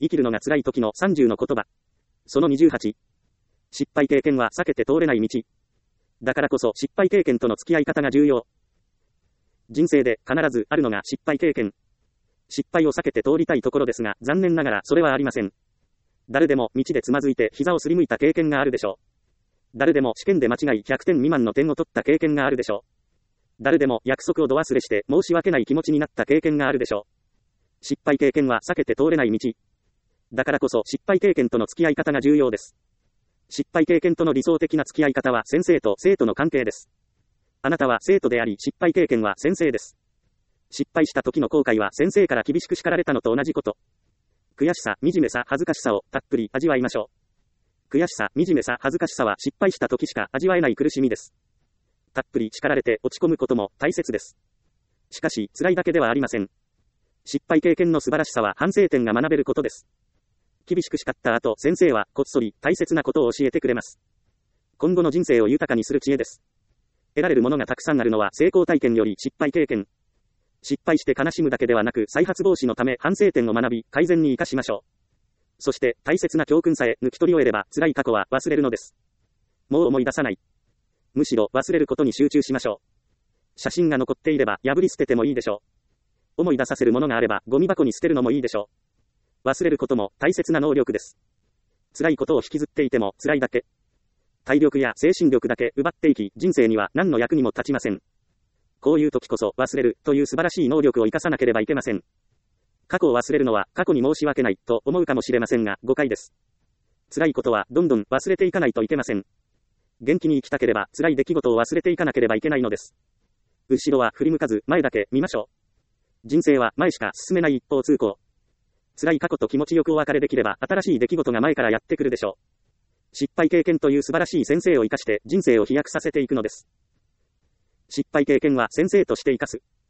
生きるのが辛い時の30の言葉。その28。失敗経験は避けて通れない道。だからこそ失敗経験との付き合い方が重要。人生で必ずあるのが失敗経験。失敗を避けて通りたいところですが、残念ながらそれはありません。誰でも道でつまずいて膝をすりむいた経験があるでしょう。誰でも試験で間違い100点未満の点を取った経験があるでしょう。誰でも約束を度忘れして申し訳ない気持ちになった経験があるでしょう。失敗経験は避けて通れない道。だからこそ失敗経験との付き合い方が重要です。失敗経験との理想的な付き合い方は先生と生徒の関係です。あなたは生徒であり、失敗経験は先生です。失敗した時の後悔は先生から厳しく叱られたのと同じこと。悔しさ、惨めさ、恥ずかしさをたっぷり味わいましょう。悔しさ、惨めさ、恥ずかしさは失敗した時しか味わえない苦しみです。たっぷり叱られて落ち込むことも大切です。しかし、辛いだけではありません。失敗経験の素晴らしさは反省点が学べることです。厳しく叱った後、先生はこっそり大切なことを教えてくれます。今後の人生を豊かにする知恵です。得られるものがたくさんあるのは成功体験より失敗経験。失敗して悲しむだけではなく、再発防止のため反省点を学び、改善に生かしましょう。そして大切な教訓さえ抜き取り終えれば、辛い過去は忘れるのです。もう思い出さない。むしろ忘れることに集中しましょう。写真が残っていれば破り捨ててもいいでしょう。思い出させるものがあればゴミ箱に捨てるのもいいでしょう。忘れることも大切な能力です。辛いことを引きずっていても辛いだけ。体力や精神力だけ奪っていき、人生には何の役にも立ちません。こういう時こそ忘れるという素晴らしい能力を生かさなければいけません。過去を忘れるのは過去に申し訳ないと思うかもしれませんが、誤解です。辛いことはどんどん忘れていかないといけません。元気に生きたければ辛い出来事を忘れていかなければいけないのです。後ろは振り向かず前だけ見ましょう。人生は前しか進めない一方通行。辛い過去と気持ちよくお別れできれば新しい出来事が前からやってくるでしょう。失敗経験という素晴らしい先生を生かして人生を飛躍させていくのです。失敗経験は先生として生かす。